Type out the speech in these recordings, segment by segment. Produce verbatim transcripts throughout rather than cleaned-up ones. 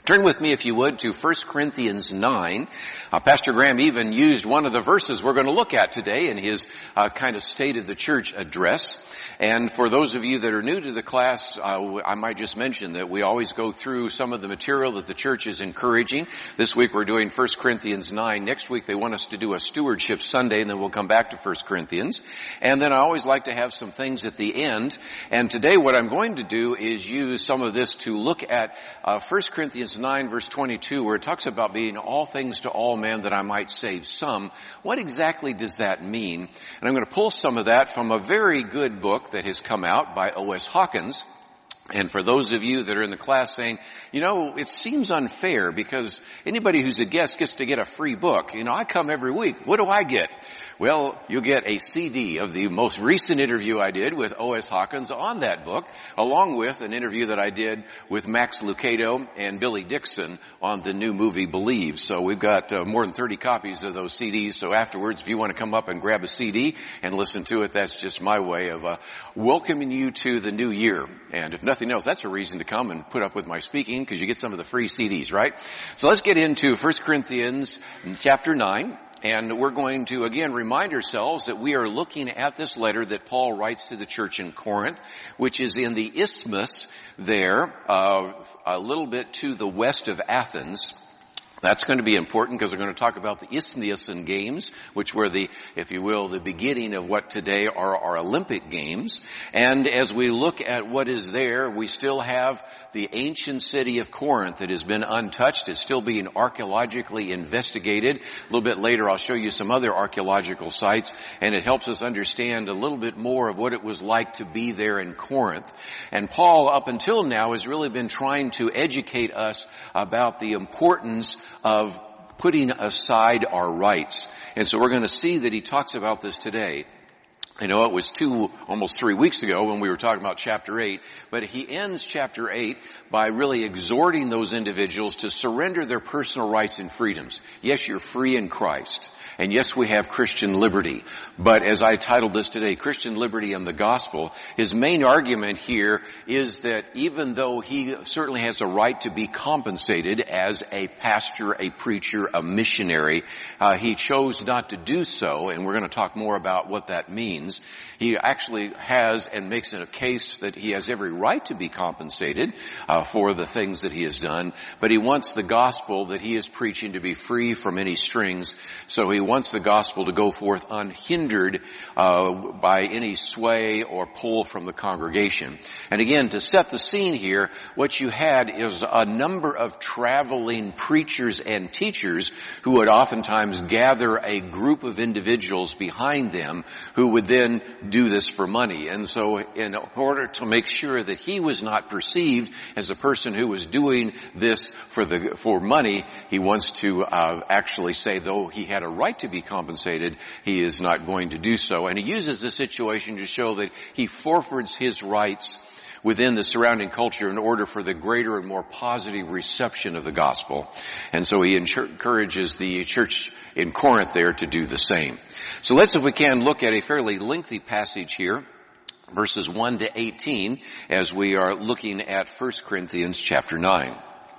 Turn with me, if you would, to First Corinthians nine. Uh, Pastor Graham even used one of the verses we're going to look at today in his uh, kind of State of the Church address. And for those of you that are new to the class, uh, I might just mention that we always go through some of the material that the church is encouraging. This week we're doing First Corinthians nine. Next week they want us to do a Stewardship Sunday, and then we'll come back to First Corinthians. And then I always like to have some things at the end. And today what I'm going to do is use some of this to look at uh, First Corinthians nine verse twenty-two, where it talks about being all things to all men that I might save some. What exactly does that mean? And I'm going to pull some of that from a very good book that has come out by O S Hawkins. And for those of you that are in the class saying, you know, it seems unfair because anybody who's a guest gets to get a free book. You know, I come every week. What do I get? Well, you'll get a C D of the most recent interview I did with O S Hawkins on that book, along with an interview that I did with Max Lucado and Billy Dixon on the new movie Believe. So we've got uh, more than thirty copies of those C Ds. So afterwards, if you want to come up and grab a C D and listen to it, that's just my way of uh, welcoming you to the new year. And if nothing else, that's a reason to come and put up with my speaking, because you get some of the free C Ds, right? So let's get into First Corinthians chapter nine. And we're going to, again, remind ourselves that we are looking at this letter that Paul writes to the church in Corinth, which is in the isthmus there, uh, a little bit to the west of Athens. That's going to be important because we're going to talk about the Isthmian Games, which were the, if you will, the beginning of what today are our Olympic Games. And as we look at what is there, we still have the ancient city of Corinth that has been untouched. It's still being archaeologically investigated. A little bit later, I'll show you some other archaeological sites, and it helps us understand a little bit more of what it was like to be there in Corinth. And Paul, up until now, has really been trying to educate us about the importance of putting aside our rights. And so we're going to see that he talks about this today. You know, it was two, almost three weeks ago when we were talking about chapter eight, but he ends chapter eight by really exhorting those individuals to surrender their personal rights and freedoms. Yes, you're free in Christ. And yes, we have Christian liberty. But as I titled this today, Christian Liberty and the Gospel, his main argument here is that even though he certainly has a right to be compensated as a pastor, a preacher, a missionary, uh, he chose not to do so, and we're going to talk more about what that means. He actually has and makes it a case that he has every right to be compensated uh, for the things that he has done, but he wants the gospel that he is preaching to be free from any strings, so he wants the gospel to go forth unhindered uh, by any sway or pull from the congregation. And again, to set the scene here, what you had is a number of traveling preachers and teachers who would oftentimes gather a group of individuals behind them who would then do this for money. And so in order to make sure that he was not perceived as a person who was doing this for the for money, he wants to uh, actually say, though he had a right to be compensated, he is not going to do so. And he uses the situation to show that he forfeits his rights within the surrounding culture in order for the greater and more positive reception of the gospel. And so he encourages the church in Corinth there to do the same. So let's, if we can, look at a fairly lengthy passage here, verses one to eighteen, as we are looking at First Corinthians chapter nine.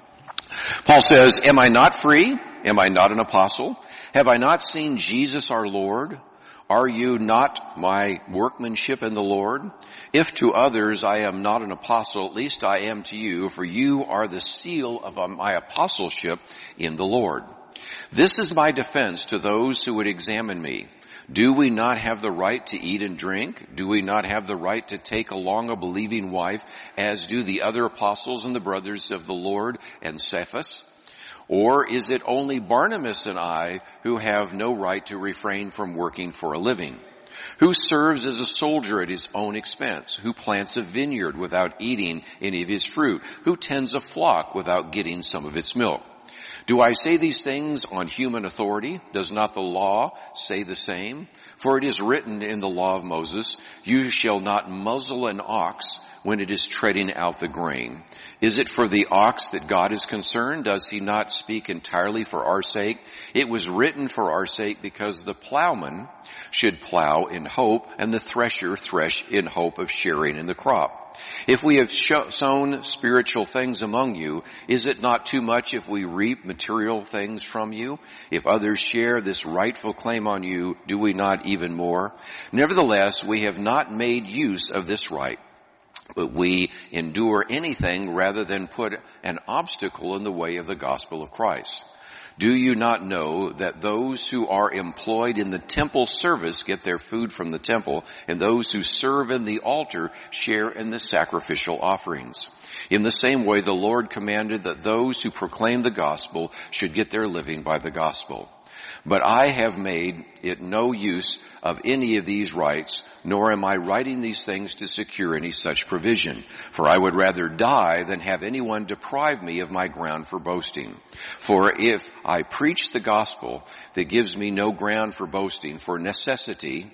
Paul says, "Am I not free? Am I not an apostle? Have I not seen Jesus our Lord? Are you not my workmanship in the Lord? If to others I am not an apostle, at least I am to you, for you are the seal of my apostleship in the Lord. This is my defense to those who would examine me. Do we not have the right to eat and drink? Do we not have the right to take along a believing wife, as do the other apostles and the brothers of the Lord and Cephas? Or is it only Barnabas and I who have no right to refrain from working for a living? Who serves as a soldier at his own expense? Who plants a vineyard without eating any of his fruit? Who tends a flock without getting some of its milk? Do I say these things on human authority? Does not the law say the same? For it is written in the law of Moses, you shall not muzzle an ox when it is treading out the grain. Is it for the ox that God is concerned? Does he not speak entirely for our sake? It was written for our sake because the plowman should plow in hope and the thresher thresh in hope of sharing in the crop. If we have sown spiritual things among you, is it not too much if we reap material things from you? If others share this rightful claim on you, do we not even more? Nevertheless, we have not made use of this right, but we endure anything rather than put an obstacle in the way of the gospel of Christ. Do you not know that those who are employed in the temple service get their food from the temple, and those who serve in the altar share in the sacrificial offerings? In the same way, the Lord commanded that those who proclaim the gospel should get their living by the gospel. But I have made it no use of any of these rights, nor am I writing these things to secure any such provision. For I would rather die than have anyone deprive me of my ground for boasting. For if I preach the gospel, that gives me no ground for boasting, for necessity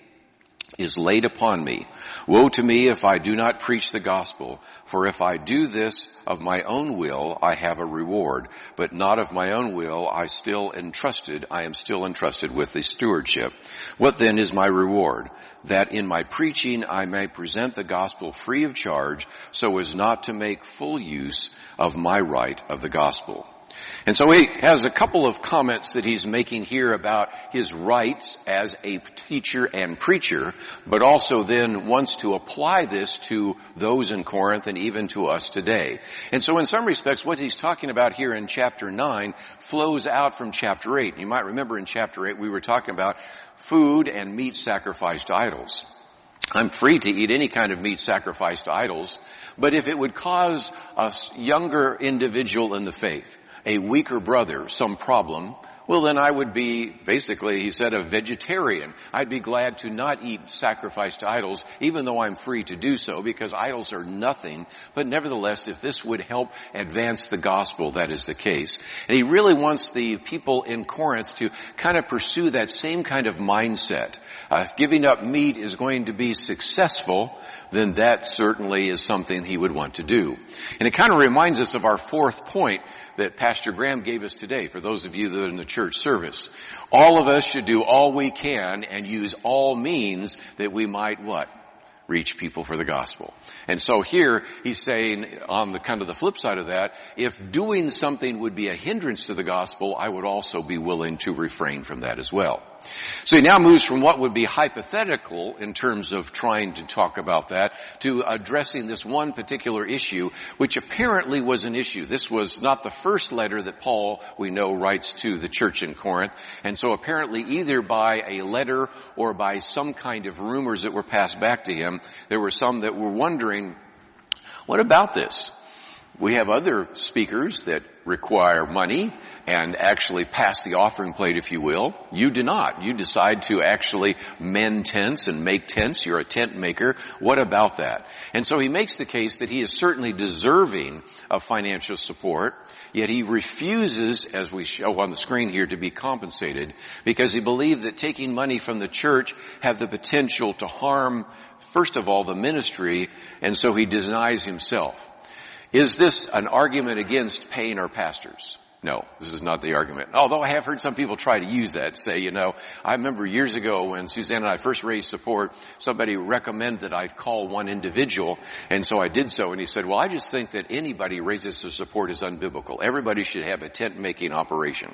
is laid upon me. Woe to me if I do not preach the gospel, for if I do this of my own will, I have a reward, but not of my own will, I still entrusted, I am still entrusted with the stewardship. What then is my reward? That in my preaching I may present the gospel free of charge, so as not to make full use of my right of the gospel. And so he has a couple of comments that he's making here about his rights as a teacher and preacher, but also then wants to apply this to those in Corinth and even to us today. And so in some respects, what he's talking about here in chapter nine flows out from chapter eight. You might remember in chapter eight we were talking about food and meat sacrificed to idols. I'm free to eat any kind of meat sacrificed to idols, but if it would cause a younger individual in the faith, a weaker brother, some problem, well then I would be, basically, he said, a vegetarian. I'd be glad to not eat sacrifice to idols, even though I'm free to do so, because idols are nothing. But nevertheless, if this would help advance the gospel, that is the case. And he really wants the people in Corinth to kind of pursue that same kind of mindset. Uh, if giving up meat is going to be successful, then that certainly is something he would want to do. And it kind of reminds us of our fourth point that Pastor Graham gave us today, for those of you that are in the church service. All of us should do all we can and use all means that we might what? Reach people for the gospel. And so here he's saying, on the kind of the flip side of that, if doing something would be a hindrance to the gospel, I would also be willing to refrain from that as well. So he now moves from what would be hypothetical in terms of trying to talk about that to addressing this one particular issue, which apparently was an issue. This was not the first letter that Paul, we know, writes to the church in Corinth. And so apparently either by a letter or by some kind of rumors that were passed back to him, there were some that were wondering, what about this? We have other speakers that require money and actually pass the offering plate, if you will. You do not. You decide to actually mend tents and make tents. You're a tent maker. What about that? And so he makes the case that he is certainly deserving of financial support, yet he refuses, as we show on the screen here, to be compensated because he believed that taking money from the church had the potential to harm, first of all, the ministry, and so he denies himself. Is this an argument against paying our pastors? No, this is not the argument. Although I have heard some people try to use that, say, you know, I remember years ago when Suzanne and I first raised support, somebody recommended that I call one individual, and so I did so, and he said, well, I just think that anybody raises their support is unbiblical. Everybody should have a tent-making operation.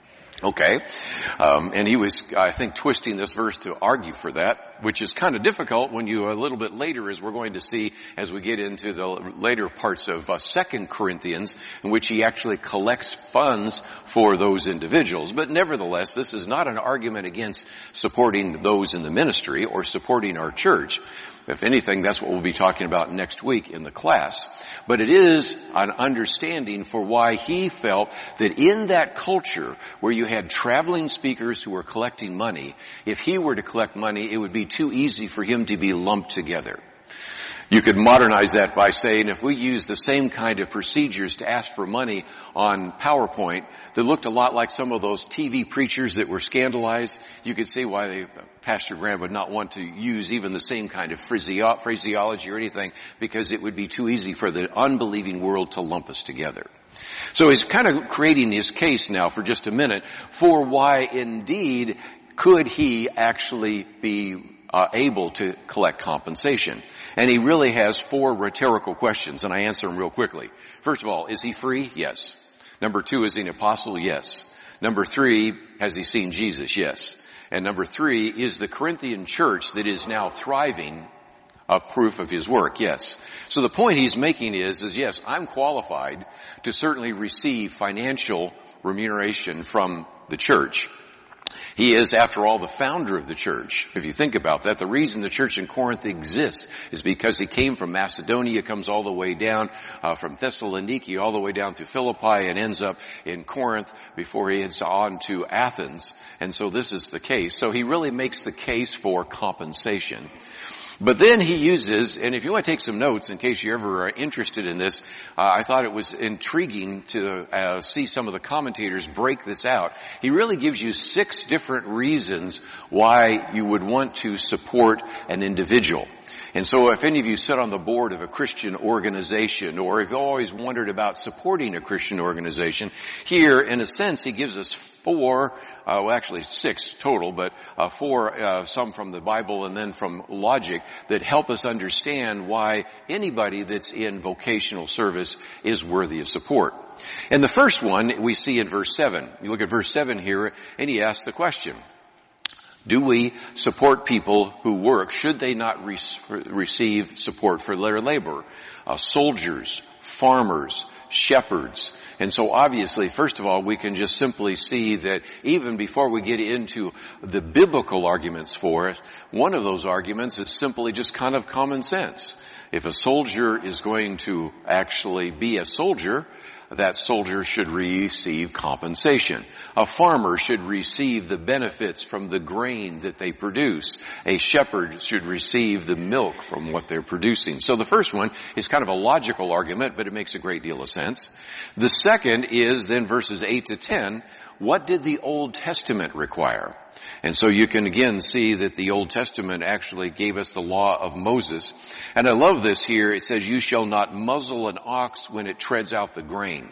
Okay. Um, and he was, I think, twisting this verse to argue for that, which is kind of difficult when you, a little bit later, as we're going to see as we get into the later parts of uh, Second Corinthians, in which he actually collects funds for those individuals. But nevertheless, this is not an argument against supporting those in the ministry or supporting our church. If anything, that's what we'll be talking about next week in the class. But it is an understanding for why he felt that in that culture where you had traveling speakers who were collecting money, if he were to collect money, it would be too easy for him to be lumped together. You could modernize that by saying if we use the same kind of procedures to ask for money on PowerPoint that looked a lot like some of those T V preachers that were scandalized, you could see why they, Pastor Graham would not want to use even the same kind of phraseology or anything, because it would be too easy for the unbelieving world to lump us together. So he's kind of creating his case now for just a minute for why indeed could he actually be uh, able to collect compensation. And he really has four rhetorical questions, and I answer them real quickly. First of all, is he free? Yes. Number two, is he an apostle? Yes. Number three, has he seen Jesus? Yes. And number three, is the Corinthian church that is now thriving a proof of his work? Yes. So the point he's making is, is yes, I'm qualified to certainly receive financial remuneration from the church. He is, after all, the founder of the church. If you think about that, the reason the church in Corinth exists is because he came from Macedonia, comes all the way down uh, from Thessaloniki, all the way down through Philippi, and ends up in Corinth before he heads on to Athens. And so this is the case. So he really makes the case for compensation. But then he uses, and if you want to take some notes in case you're ever interested in this, uh, I thought it was intriguing to uh, see some of the commentators break this out. He really gives you six different reasons why you would want to support an individual. And so if any of you sit on the board of a Christian organization, or if you've always wondered about supporting a Christian organization, here, in a sense, he gives us four, uh, well actually six total, but uh, four, uh, some from the Bible and then from logic, that help us understand why anybody that's in vocational service is worthy of support. And the first one we see in verse seven. You look at verse seven here, and he asks the question, do we support people who work? Should they not re- receive support for their labor? Uh, soldiers, farmers, shepherds. And so obviously, first of all, we can just simply see that even before we get into the biblical arguments for it, one of those arguments is simply just kind of common sense. If a soldier is going to actually be a soldier, that soldier should receive compensation. A farmer should receive the benefits from the grain that they produce. A shepherd should receive the milk from what they're producing. So the first one is kind of a logical argument, but it makes a great deal of sense. The second is then verses eight to ten. What did the Old Testament require? And so you can again see that the Old Testament actually gave us the law of Moses. And I love this here. It says, you shall not muzzle an ox when it treads out the grain.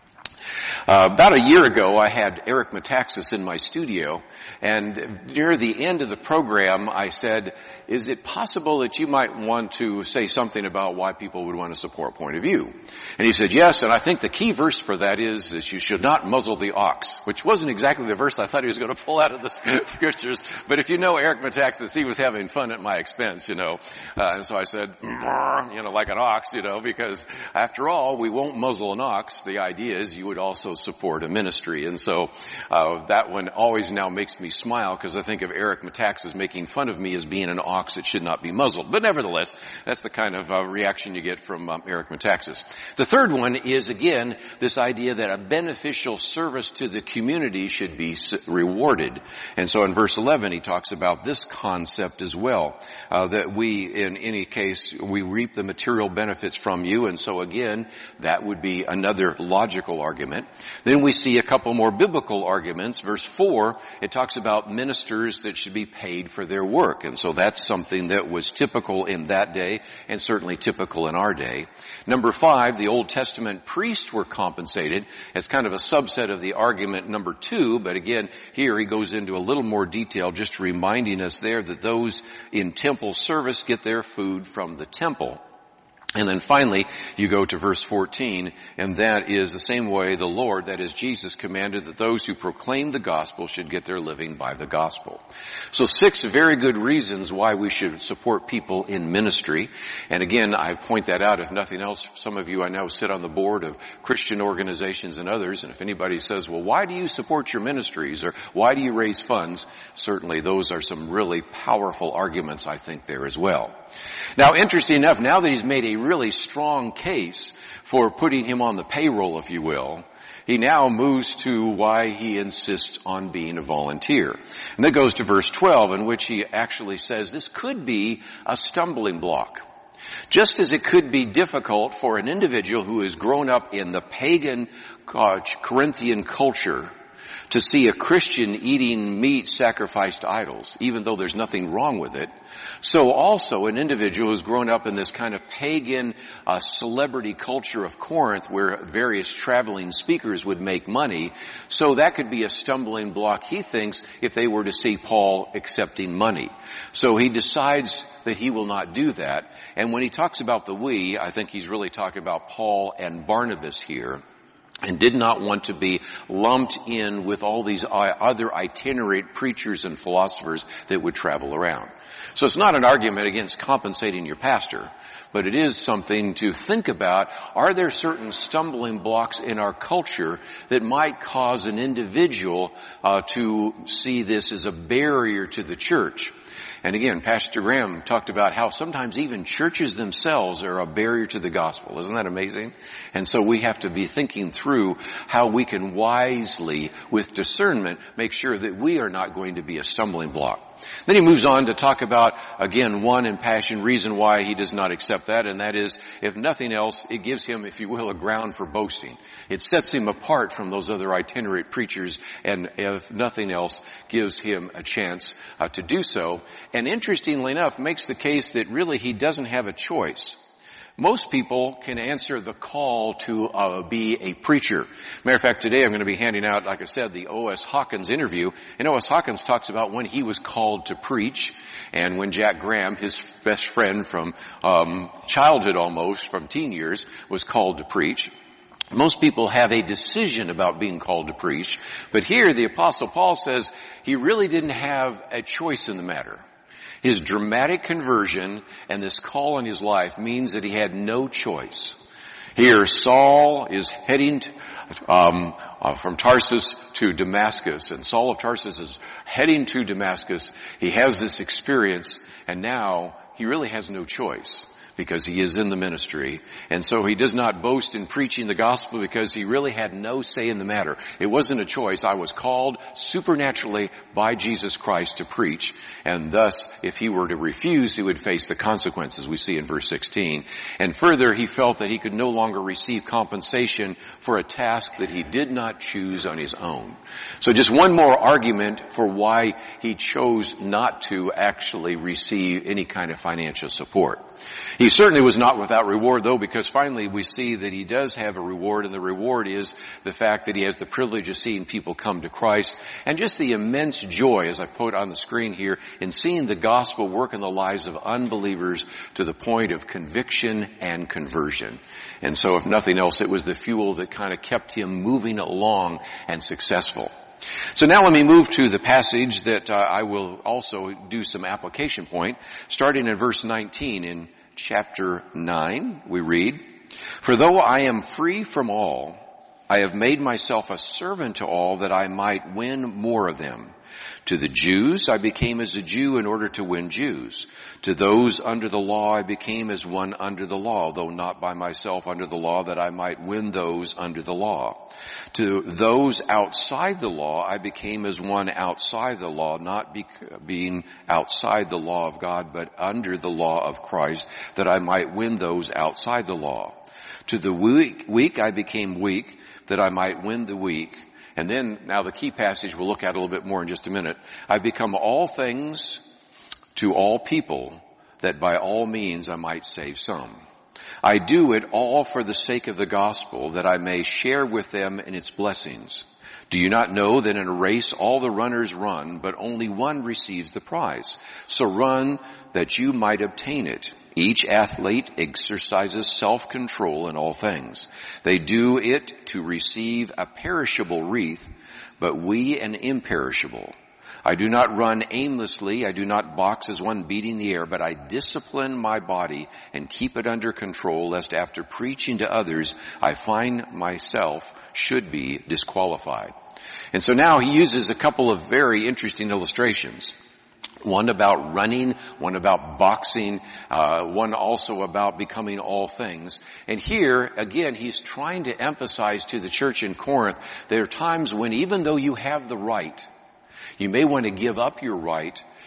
Uh, about a year ago, I had Eric Metaxas in my studio, and near the end of the program, I said, is it possible that you might want to say something about why people would want to support Point of View? And he said, yes, and I think the key verse for that is that you should not muzzle the ox, which wasn't exactly the verse I thought he was going to pull out of the scriptures, but if you know Eric Metaxas, he was having fun at my expense, you know. Uh, and so I said, you know, like an ox, you know, because after all, we won't muzzle an ox. The idea is you would also support a ministry. And so uh that one always now makes me smile, because I think of Eric Metaxas making fun of me as being an ox that should not be muzzled. But nevertheless, that's the kind of uh, reaction you get from um, Eric Metaxas. The third one is, again, this idea that a beneficial service to the community should be rewarded. And so in verse eleven, he talks about this concept as well, uh, that we, in any case, we reap the material benefits from you. And so again, that would be another logical argument. Then we see a couple more biblical arguments. Verse four, it talks about ministers that should be paid for their work. And so that's something that was typical in that day and certainly typical in our day. Number five, the Old Testament priests were compensated as kind of a subset of the argument number two. But again, here he goes into a little more detail, just reminding us there that those in temple service get their food from the temple. And then finally, you go to verse fourteen, and that is the same way the Lord, that is Jesus, commanded that those who proclaim the gospel should get their living by the gospel. So six very good reasons why we should support people in ministry. And again, I point that out, if nothing else, some of you I know sit on the board of Christian organizations and others, and if anybody says, well, why do you support your ministries, or why do you raise funds? Certainly those are some really powerful arguments, I think, there as well. Now, interesting enough, now that he's made a really strong case for putting him on the payroll, if you will, he now moves to why he insists on being a volunteer. And that goes to verse twelve, in which he actually says this could be a stumbling block. Just as it could be difficult for an individual who has grown up in the pagan Corinthian culture to see a Christian eating meat sacrificed to idols, even though there's nothing wrong with it. So also an individual who's grown up in this kind of pagan uh, celebrity culture of Corinth where various traveling speakers would make money. So that could be a stumbling block, he thinks, if they were to see Paul accepting money. So he decides that he will not do that. And when he talks about the we, I think he's really talking about Paul and Barnabas here, and did not want to be lumped in with all these other itinerant preachers and philosophers that would travel around. So it's not an argument against compensating your pastor, but it is something to think about. Are there certain stumbling blocks in our culture that might cause an individual uh, to see this as a barrier to the church? And again, Pastor Graham talked about how sometimes even churches themselves are a barrier to the gospel. Isn't that amazing? And so we have to be thinking through how we can wisely, with discernment, make sure that we are not going to be a stumbling block. Then he moves on to talk about, again, one impassioned reason why he does not accept that, and that is, if nothing else, it gives him, if you will, a ground for boasting. It sets him apart from those other itinerant preachers, and if nothing else, gives him a chance uh, to do so. And interestingly enough, makes the case that really he doesn't have a choice. Most people can answer the call to uh, be a preacher. Matter of fact, today I'm going to be handing out, like I said, the O S Hawkins interview. And O S Hawkins talks about when he was called to preach, and when Jack Graham, his best friend from um childhood almost, from teen years, was called to preach. Most people have a decision about being called to preach, but here the Apostle Paul says he really didn't have a choice in the matter. His dramatic conversion and this call in his life means that he had no choice. Here, Saul is heading to, um, uh, from Tarsus to Damascus, and Saul of Tarsus is heading to Damascus. He has this experience, and now he really has no choice, because he is in the ministry. And so he does not boast in preaching the gospel because he really had no say in the matter. It wasn't a choice. I was called supernaturally by Jesus Christ to preach. And thus, if he were to refuse, he would face the consequences we see in verse sixteen. And further, he felt that he could no longer receive compensation for a task that he did not choose on his own. So just one more argument for why he chose not to actually receive any kind of financial support. He certainly was not without reward, though, because finally we see that he does have a reward, and the reward is the fact that he has the privilege of seeing people come to Christ, and just the immense joy, as I've put on the screen here, in seeing the gospel work in the lives of unbelievers to the point of conviction and conversion. And so, if nothing else, it was the fuel that kind of kept him moving along and successful. So now let me move to the passage that uh, I will also do some application point. Starting in verse nineteen in chapter nine, we read, "For though I am free from all, I have made myself a servant to all that I might win more of them. To the Jews I became as a Jew in order to win Jews. To those under the law I became as one under the law, though not by myself under the law, that I might win those under the law. To those outside the law I became as one outside the law, not be, being outside the law of God, but under the law of Christ, that I might win those outside the law. To the weak, weak I became weak, that I might win the weak." And then, now the key passage we'll look at a little bit more in just a minute. "I've become all things to all people, that by all means I might save some. I do it all for the sake of the gospel, that I may share with them in its blessings. Do you not know that in a race all the runners run, but only one receives the prize? So run that you might obtain it. Each athlete exercises self-control in all things. They do it to receive a perishable wreath, but we an imperishable. I do not run aimlessly. I do not box as one beating the air, but I discipline my body and keep it under control, lest after preaching to others, I find myself should be disqualified." And so now he uses a couple of very interesting illustrations. One about running, one about boxing, uh, one also about becoming all things. And here, again, he's trying to emphasize to the church in Corinth, there are times when even though you have the right, you may want to give up your right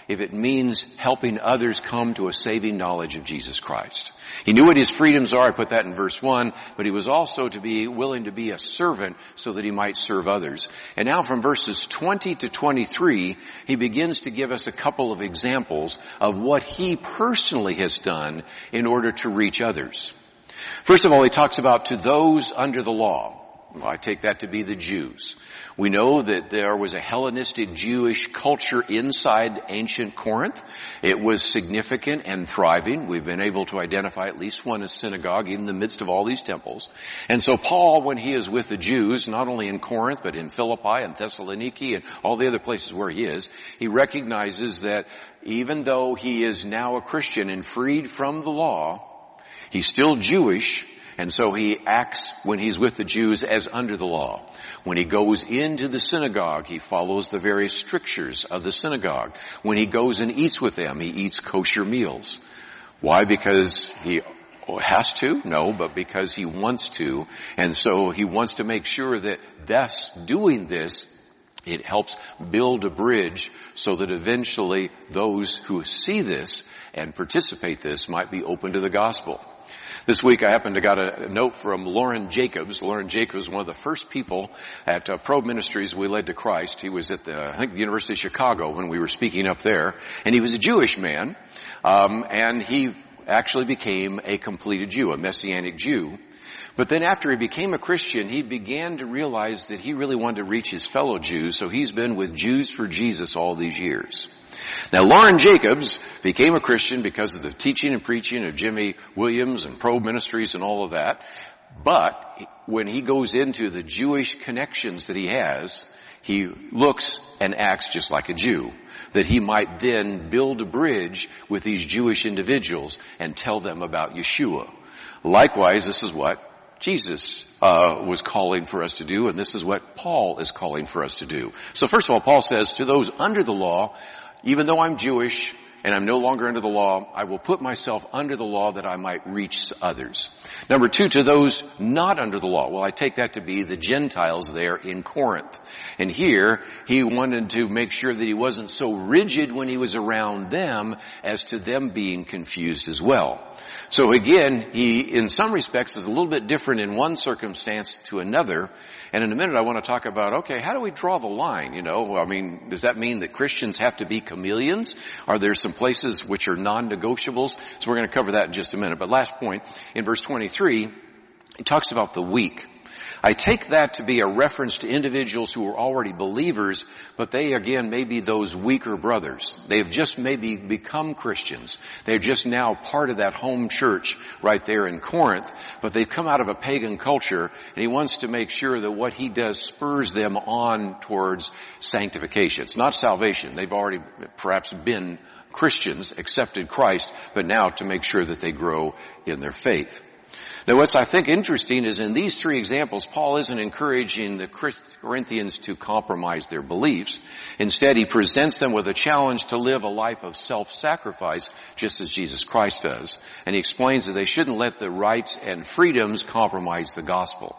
if it means helping others come to a saving knowledge of Jesus Christ. He knew what his freedoms are. I put that in verse one, but he was also to be willing to be a servant so that he might serve others. And now from verses twenty to twenty-three, he begins to give us a couple of examples of what he personally has done in order to reach others. First of all, he talks about to those under the law. Well, I take that to be the Jews. We know that there was a Hellenistic Jewish culture inside ancient Corinth. It was significant and thriving. We've been able to identify at least one as synagogue in the midst of all these temples. And so Paul, when he is with the Jews, not only in Corinth, but in Philippi and Thessaloniki and all the other places where he is, he recognizes that even though he is now a Christian and freed from the law, he's still Jewish. And so he acts when he's with the Jews as under the law. When he goes into the synagogue, he follows the various strictures of the synagogue. When he goes and eats with them, he eats kosher meals. Why? Because he has to? No, but because he wants to. And so he wants to make sure that thus doing this, it helps build a bridge so that eventually those who see this and participate this might be open to the gospel. This week I happened to got a note from Lauren Jacobs. Lauren Jacobs was one of the first people at uh, Probe Ministries we led to Christ. He was at the, I think, the University of Chicago when we were speaking up there. And he was a Jewish man. Um, and he actually became a completed Jew, a Messianic Jew. But then after he became a Christian, he began to realize that he really wanted to reach his fellow Jews. So he's been with Jews for Jesus all these years. Now, Lauren Jacobs became a Christian because of the teaching and preaching of Jimmy Williams and Probe Ministries and all of that. But when he goes into the Jewish connections that he has, he looks and acts just like a Jew, that he might then build a bridge with these Jewish individuals and tell them about Yeshua. Likewise, this is what Jesus uh was calling for us to do, and this is what Paul is calling for us to do. So first of all, Paul says, to those under the law, even though I'm Jewish and I'm no longer under the law, I will put myself under the law that I might reach others. Number two, to those not under the law. Well, I take that to be the Gentiles there in Corinth. And here, he wanted to make sure that he wasn't so rigid when he was around them as to them being confused as well. So again, he, in some respects, is a little bit different in one circumstance to another. And in a minute, I want to talk about, okay, how do we draw the line? You know, I mean, does that mean that Christians have to be chameleons? Are there some places which are non-negotiables? So we're going to cover that in just a minute. But last point, in verse twenty-three, he talks about the weak. I take that to be a reference to individuals who are already believers, but they, again, may be those weaker brothers. They've just maybe become Christians. They're just now part of that home church right there in Corinth, but they've come out of a pagan culture, and he wants to make sure that what he does spurs them on towards sanctification. It's not salvation. They've already perhaps been Christians, accepted Christ, but now to make sure that they grow in their faith. Now, what's I think interesting is in these three examples, Paul isn't encouraging the Corinthians to compromise their beliefs. Instead, he presents them with a challenge to live a life of self-sacrifice, just as Jesus Christ does. And he explains that they shouldn't let the rights and freedoms compromise the gospel.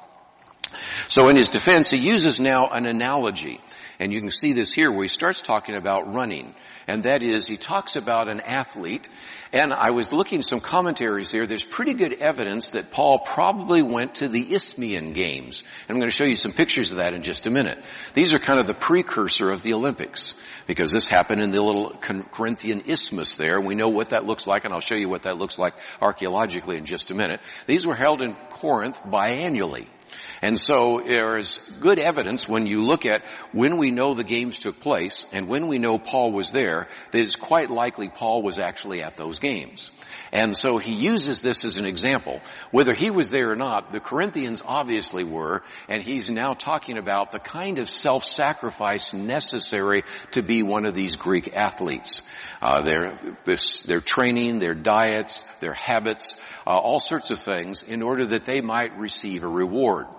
So in his defense, he uses now an analogy. And you can see this here where he starts talking about running. And that is, he talks about an athlete. And I was looking at some commentaries here. There's pretty good evidence that Paul probably went to the Isthmian Games. And I'm going to show you some pictures of that in just a minute. These are kind of the precursor of the Olympics, because this happened in the little Corinthian isthmus there. We know what that looks like, and I'll show you what that looks like archaeologically in just a minute. These were held in Corinth biannually. And so there is good evidence when you look at when we know the games took place and when we know Paul was there, that it's quite likely Paul was actually at those games. And so he uses this as an example. Whether he was there or not, the Corinthians obviously were, and he's now talking about the kind of self-sacrifice necessary to be one of these Greek athletes. Uh, their, this, their training, their diets, their habits, uh, all sorts of things in order that they might receive a reward.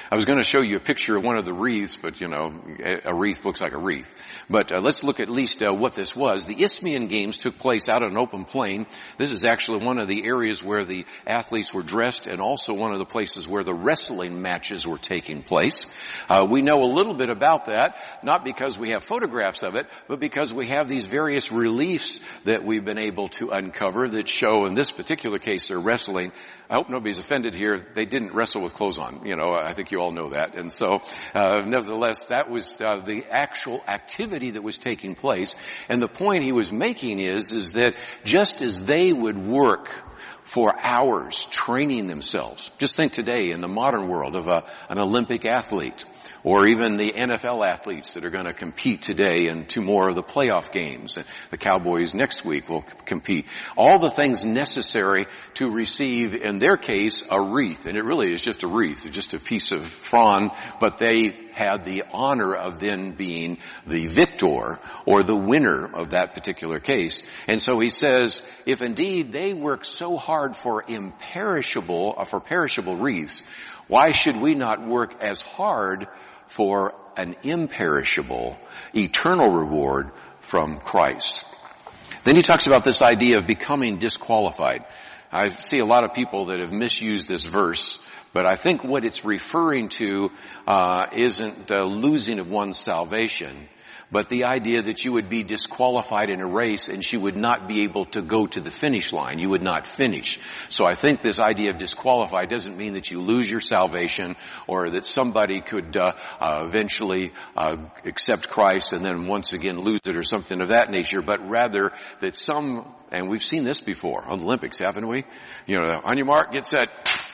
I was going to show you a picture of one of the wreaths, but you know, a wreath looks like a wreath. But uh, let's look at least uh, what this was. The Isthmian Games took place out on an open plain. This is actually one of the areas where the athletes were dressed, and also one of the places where the wrestling matches were taking place. Uh, we know a little bit about that, not because we have photographs of it, but because we have these various reliefs that we've been able to uncover that show, in this particular case, they're wrestling. I hope nobody's offended here. They didn't wrestle with clothes on. You know, I think you all know that. And so, uh, nevertheless, that was uh, the actual activity that was taking place. And the point he was making is, is that just as they would work for hours training themselves, just think today in the modern world of a, an Olympic athlete, or even the N F L athletes that are going to compete today in two more of the playoff games. The Cowboys next week will compete. All the things necessary to receive, in their case, a wreath. And it really is just a wreath, just a piece of frond, but they had the honor of then being the victor or the winner of that particular case. And so he says, if indeed they work so hard for imperishable, uh, for perishable wreaths, why should we not work as hard for an imperishable, eternal reward from Christ? Then he talks about this idea of becoming disqualified. I see a lot of people that have misused this verse, but I think what it's referring to uh isn't the losing of one's salvation, but the idea that you would be disqualified in a race and you would not be able to go to the finish line. You would not finish. So I think this idea of disqualified doesn't mean that you lose your salvation, or that somebody could uh, uh eventually uh accept Christ and then once again lose it or something of that nature, but rather that some, and we've seen this before on the Olympics, haven't we? You know, on your mark, get set.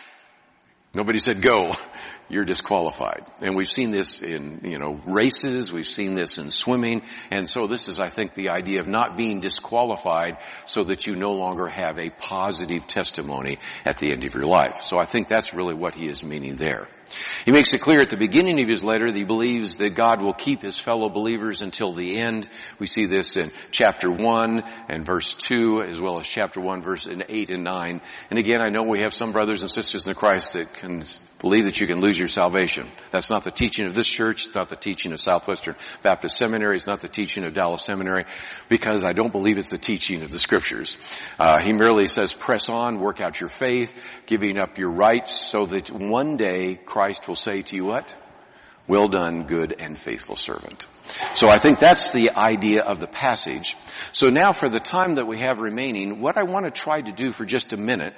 Nobody said go. You're disqualified. And we've seen this in, you know, races. We've seen this in swimming. And so this is, I think, the idea of not being disqualified so that you no longer have a positive testimony at the end of your life. So I think that's really what he is meaning there. He makes it clear at the beginning of his letter that he believes that God will keep his fellow believers until the end. We see this in chapter one and verse two, as well as chapter one, verse eight and nine. And again, I know we have some brothers and sisters in Christ that can believe that you can lose your salvation. That's not the teaching of this church. It's not the teaching of Southwestern Baptist Seminary. It's not the teaching of Dallas Seminary, because I don't believe it's the teaching of the Scriptures. Uh, he merely says, press on, work out your faith, giving up your rights, so that one day Christ will say to you what? Well done, good and faithful servant. So I think that's the idea of the passage. So now for the time that we have remaining, what I want to try to do for just a minute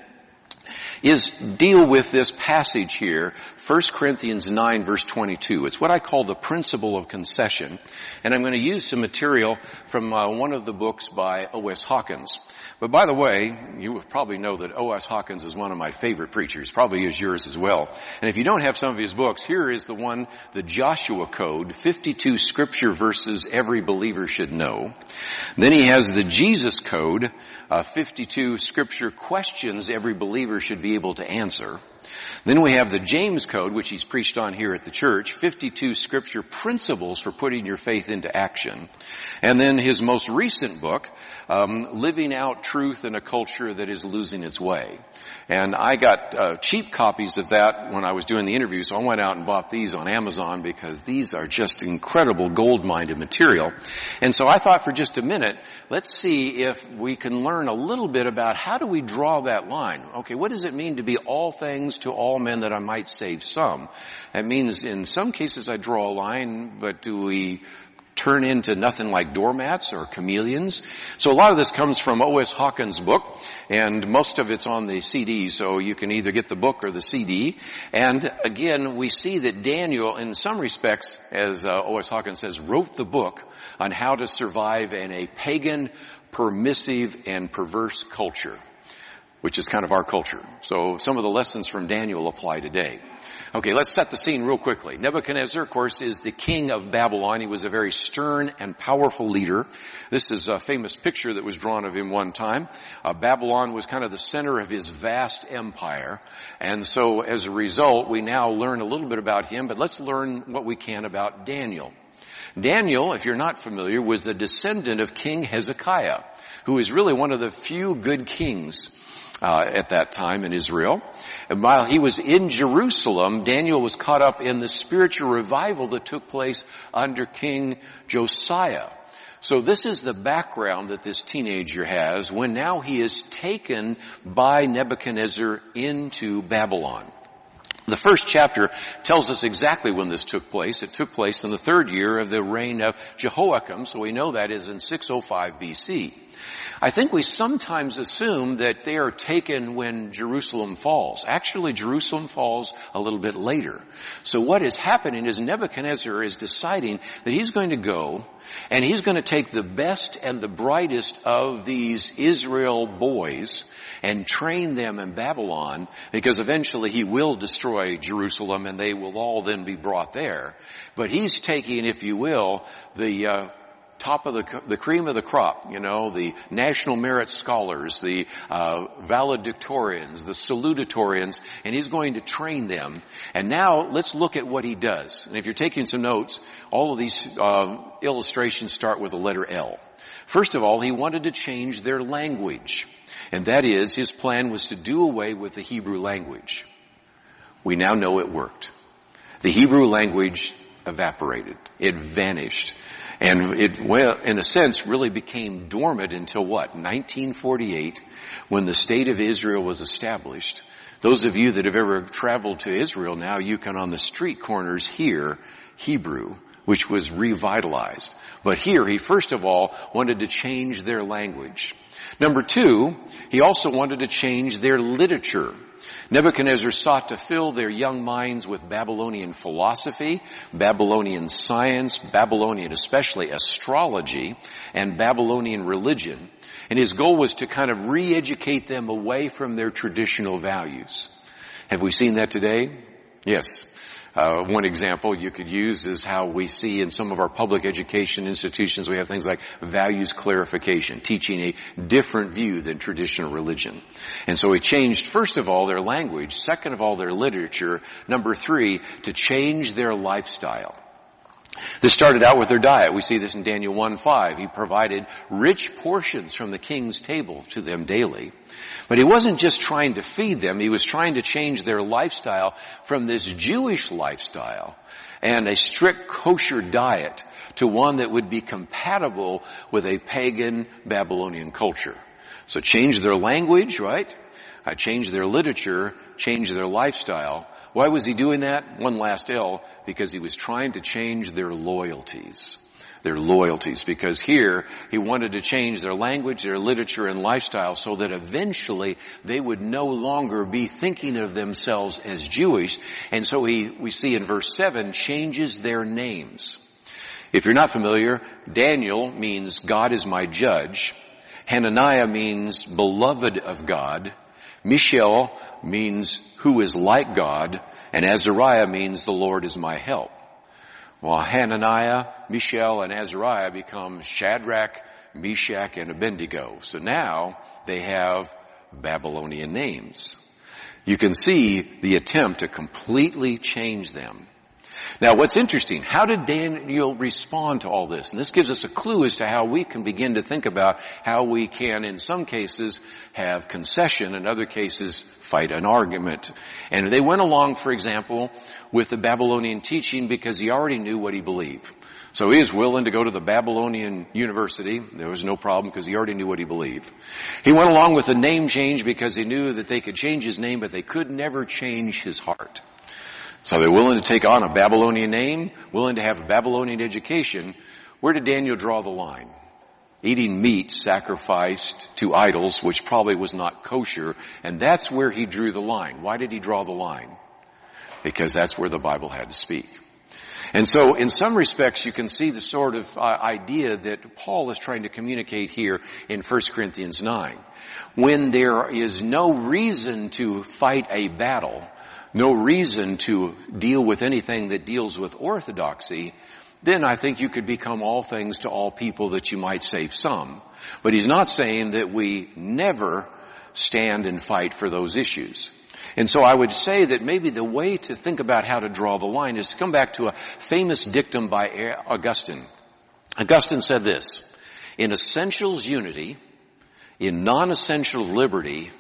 is deal with this passage here, First Corinthians nine verse twenty-two. It's what I call the principle of concession. And I'm going to use some material from uh, one of the books by O S Hawkins. But by the way, you probably know that O S Hawkins is one of my favorite preachers, probably is yours as well. And if you don't have some of his books, here is the one, the Joshua Code, fifty-two scripture verses every believer should know. Then he has the Jesus Code, uh, fifty-two scripture questions every believer should be able to answer. Then we have the James Code, which he's preached on here at the church, fifty-two scripture principles for putting your faith into action. And then his most recent book, um, Living Out Truth in a Culture That Is Losing Its Way. And I got uh, cheap copies of that when I was doing the interview, so I went out and bought these on Amazon because these are just incredible gold-minded material. And so I thought for just a minute, let's see if we can learn a little bit about how do we draw that line. Okay, what does it mean to be all things to all men that I might save some? That means in some cases I draw a line, but do we turn into nothing like doormats or chameleons? So a lot of this comes from O S Hawkins' book, and most of it's on the C D, so you can either get the book or the C D. And again, we see that Daniel, in some respects, as uh, O S Hawkins says, wrote the book on how to survive in a pagan, permissive, and perverse culture, which is kind of our culture. So some of the lessons from Daniel apply today. Okay, let's set the scene real quickly. Nebuchadnezzar, of course, is the king of Babylon. He was a very stern and powerful leader. This is a famous picture that was drawn of him one time. Uh, Babylon was kind of the center of his vast empire. And so as a result, we now learn a little bit about him, but let's learn what we can about Daniel. Daniel, if you're not familiar, was the descendant of King Hezekiah, who is really one of the few good kings uh, at that time in Israel. And while he was in Jerusalem, Daniel was caught up in the spiritual revival that took place under King Josiah. So this is the background that this teenager has when now he is taken by Nebuchadnezzar into Babylon. The first chapter tells us exactly when this took place. It took place in the third year of the reign of Jehoiakim, so we know that is in six oh five B C. I think we sometimes assume that they are taken when Jerusalem falls. Actually, Jerusalem falls a little bit later. So what is happening is Nebuchadnezzar is deciding that he's going to go and he's going to take the best and the brightest of these Israel boys and train them in Babylon, because eventually he will destroy Jerusalem and they will all then be brought there. But he's taking, if you will, the uh top of the the cream of the crop, you know, the national merit scholars, the uh valedictorians, the salutatorians, and he's going to train them. And now let's look at what he does. And if you're taking some notes, all of these uh, illustrations start with the letter L. First of all, he wanted to change their language. And that is, his plan was to do away with the Hebrew language. We now know it worked. The Hebrew language evaporated. It vanished. And it, well, in a sense, really became dormant until what? nineteen forty-eight, when the State of Israel was established. Those of you that have ever traveled to Israel now, you can on the street corners hear Hebrew, which was revitalized. But here, he first of all wanted to change their language. Number two, he also wanted to change their literature. Nebuchadnezzar sought to fill their young minds with Babylonian philosophy, Babylonian science, Babylonian, especially astrology, and Babylonian religion. And his goal was to kind of re-educate them away from their traditional values. Have we seen that today? Yes. Uh, one example you could use is how we see in some of our public education institutions, we have things like values clarification, teaching a different view than traditional religion. And so he changed, first of all, their language, second of all, their literature, number three, to change their lifestyle. This started out with their diet. We see this in Daniel one five. He provided rich portions from the king's table to them daily. But he wasn't just trying to feed them. He was trying to change their lifestyle from this Jewish lifestyle and a strict kosher diet to one that would be compatible with a pagan Babylonian culture. So change their language, right? Uh, change their literature, change their lifestyle. Why was he doing that? One last L, because he was trying to change their loyalties. Their loyalties. Because here, he wanted to change their language, their literature, and lifestyle so that eventually they would no longer be thinking of themselves as Jewish. And so he, we see in verse seven, changes their names. If you're not familiar, Daniel means God is my judge. Hananiah means beloved of God. Mishael means who is like God, and Azariah means the Lord is my help. Well, Hananiah, Mishael, and Azariah become Shadrach, Meshach, and Abednego. So now they have Babylonian names. You can see the attempt to completely change them. Now, what's interesting, how did Daniel respond to all this? And this gives us a clue as to how we can begin to think about how we can, in some cases, have concession, in other cases, fight an argument. And they went along, for example, with the Babylonian teaching because he already knew what he believed. So he was willing to go to the Babylonian university. There was no problem because he already knew what he believed. He went along with the name change because he knew that they could change his name, but they could never change his heart. So they're willing to take on a Babylonian name, willing to have a Babylonian education. Where did Daniel draw the line? Eating meat sacrificed to idols, which probably was not kosher, and that's where he drew the line. Why did he draw the line? Because that's where the Bible had to speak. And so in some respects you can see the sort of uh, idea that Paul is trying to communicate here in First Corinthians nine. When there is no reason to fight a battle, no reason to deal with anything that deals with orthodoxy, then I think you could become all things to all people that you might save some. But he's not saying that we never stand and fight for those issues. And so I would say that maybe the way to think about how to draw the line is to come back to a famous dictum by Augustine. Augustine said this, in essentials unity, in non-essentials liberty,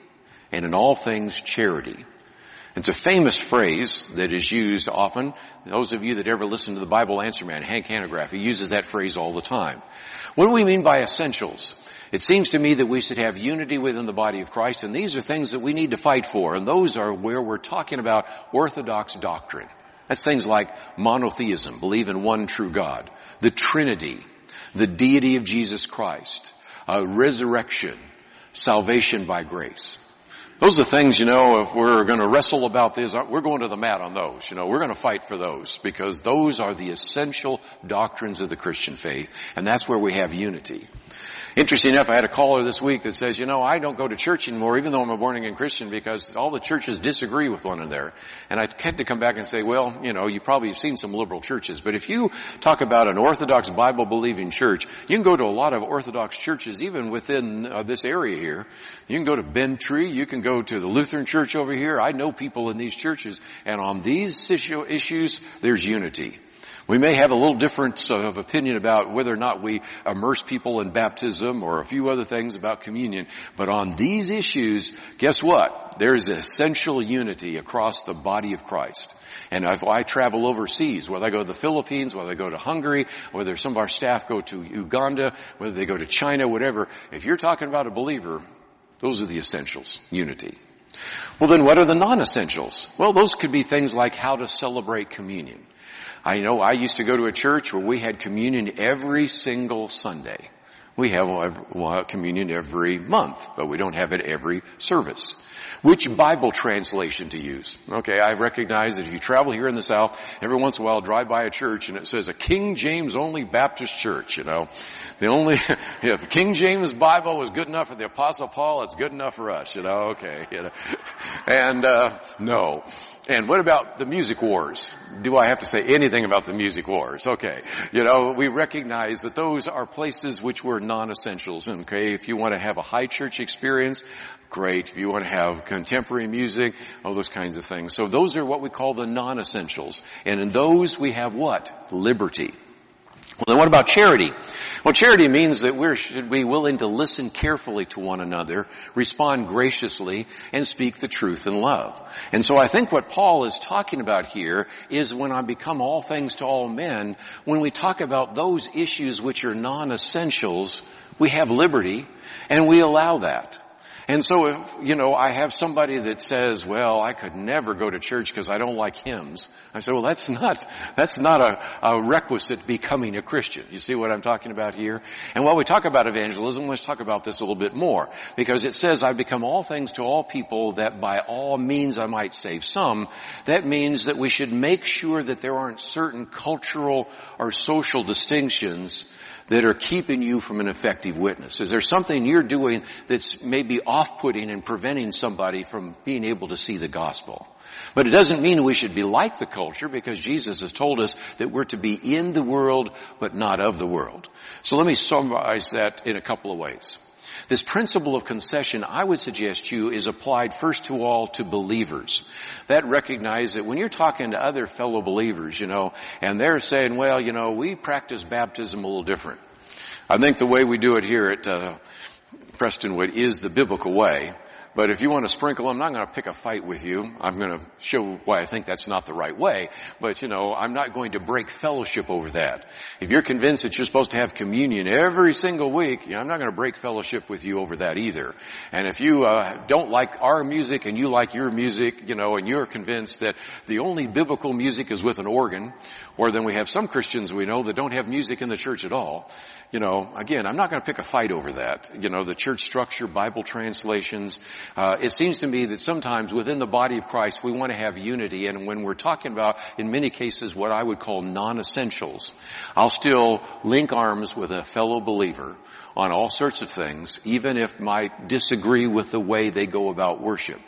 and in all things charity. It's a famous phrase that is used often. Those of you that ever listen to the Bible Answer Man, Hank Hanegraaff, he uses that phrase all the time. What do we mean by essentials? It seems to me that we should have unity within the body of Christ, and these are things that we need to fight for, and those are where we're talking about orthodox doctrine. That's things like monotheism, believe in one true God, the Trinity, the deity of Jesus Christ, uh, resurrection, salvation by grace. Those are things, you know, if we're going to wrestle about this, we're going to the mat on those. You know, we're going to fight for those because those are the essential doctrines of the Christian faith, and that's where we have unity. Interesting enough, I had a caller this week that says, you know, I don't go to church anymore, even though I'm a born-again Christian, because all the churches disagree with one another. And I had to come back and say, well, you know, you probably have seen some liberal churches, but if you talk about an Orthodox Bible-believing church, you can go to a lot of Orthodox churches, even within uh, this area here. You can go to Bend Tree, you can go to the Lutheran Church over here. I know people in these churches, and on these issue, issues, there's unity. We may have a little difference of opinion about whether or not we immerse people in baptism or a few other things about communion, but on these issues, guess what? There's essential unity across the body of Christ. And if I travel overseas, whether I go to the Philippines, whether I go to Hungary, whether some of our staff go to Uganda, whether they go to China, whatever, if you're talking about a believer, those are the essentials, unity. Well, then what are the non-essentials? Well, those could be things like how to celebrate communion. I know I used to go to a church where we had communion every single Sunday. We have communion every month, but we don't have it every service. Which Bible translation to use? Okay, I recognize that if you travel here in the South, every once in a while drive by a church and it says a King James only Baptist church, you know. The only, if King James Bible was good enough for the Apostle Paul, it's good enough for us, you know, okay, you know. And, uh, no. And what about the music wars? Do I have to say anything about the music wars? Okay. You know, we recognize that those are places which were non-essentials. Okay, if you want to have a high church experience, great. If you want to have contemporary music, all those kinds of things. So those are what we call the non-essentials. And in those we have what? Liberty. Well, then what about charity? Well, charity means that we should be willing to listen carefully to one another, respond graciously, and speak the truth in love. And so I think what Paul is talking about here is when I become all things to all men, when we talk about those issues which are non-essentials, we have liberty, and we allow that. And so if, you know, I have somebody that says, well, I could never go to church because I don't like hymns. I say, well, that's not, that's not a, a requisite becoming a Christian. You see what I'm talking about here? And while we talk about evangelism, let's talk about this a little bit more. Because it says, I become all things to all people that by all means I might save some. That means that we should make sure that there aren't certain cultural or social distinctions that are keeping you from an effective witness? Is there something you're doing that's maybe off-putting and preventing somebody from being able to see the gospel? But it doesn't mean we should be like the culture, because Jesus has told us that we're to be in the world but not of the world. So let me summarize that in a couple of ways. This principle of concession, I would suggest to you, is applied first to all to believers. That recognize that when you're talking to other fellow believers, you know, and they're saying, well, you know, we practice baptism a little different. I think the way we do it here at uh, Prestonwood is the biblical way. But if you want to sprinkle, I'm not going to pick a fight with you. I'm going to show why I think that's not the right way. But, you know, I'm not going to break fellowship over that. If you're convinced that you're supposed to have communion every single week, you know, I'm not going to break fellowship with you over that either. And if you uh, don't like our music and you like your music, you know, and you're convinced that the only biblical music is with an organ, or then we have some Christians we know that don't have music in the church at all, you know, again, I'm not going to pick a fight over that. You know, the church structure, Bible translations. Uh, it seems to me that sometimes within the body of Christ we want to have unity, and when we're talking about, in many cases, what I would call non-essentials, I'll still link arms with a fellow believer on all sorts of things, even if I disagree with the way they go about worship,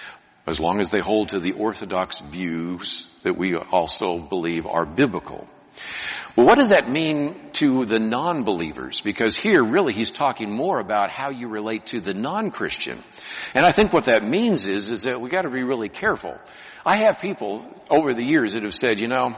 as long as they hold to the orthodox views that we also believe are biblical. Well, what does that mean to the non-believers? Because here, really, he's talking more about how you relate to the non-Christian. And I think what that means is, is that we got to be really careful. I have people over the years that have said, you know,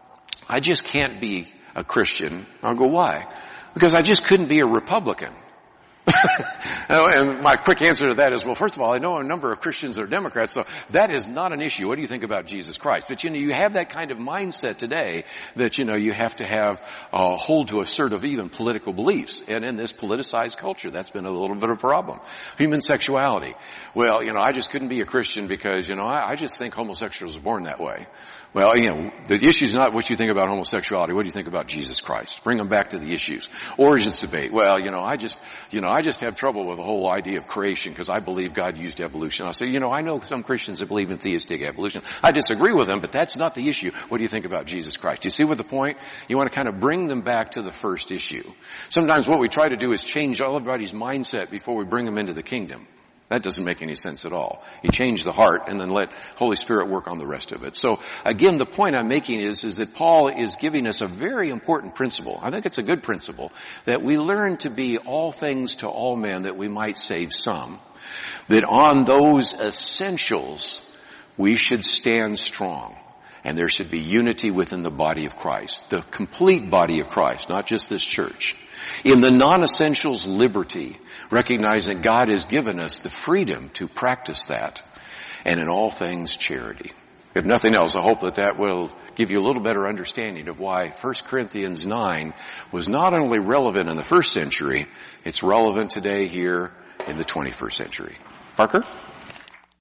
I just can't be a Christian. I'll go, why? Because I just couldn't be a Republican. And my quick answer to that is, well, first of all, I know a number of Christians that are Democrats, so that is not an issue. What do you think about Jesus Christ? But, you know, you have that kind of mindset today that, you know, you have to have, uh, hold to a sort of even political beliefs. And in this politicized culture, that's been a little bit of a problem. Human sexuality. Well, you know, I just couldn't be a Christian because, you know, I, I just think homosexuals are born that way. Well, you know, the issue is not what you think about homosexuality. What do you think about Jesus Christ? Bring them back to the issues. Origins debate. Well, you know, I just, you know, I just have trouble with the whole idea of creation because I believe God used evolution. I'll say, you know, I know some Christians that believe in theistic evolution. I disagree with them, but that's not the issue. What do you think about Jesus Christ? Do you see what the point? You want to kind of bring them back to the first issue. Sometimes what we try to do is change everybody's mindset before we bring them into the kingdom. That doesn't make any sense at all. You change the heart and then let Holy Spirit work on the rest of it. So again, the point I'm making is, is that Paul is giving us a very important principle. I think it's a good principle that we learn to be all things to all men that we might save some. That on those essentials, we should stand strong. And there should be unity within the body of Christ. The complete body of Christ, not just this church. In the non-essentials, liberty. Recognizing God has given us the freedom to practice that. And in all things, charity. If nothing else, I hope that that will give you a little better understanding of why First Corinthians nine was not only relevant in the first century, it's relevant today here in the twenty-first century. Parker?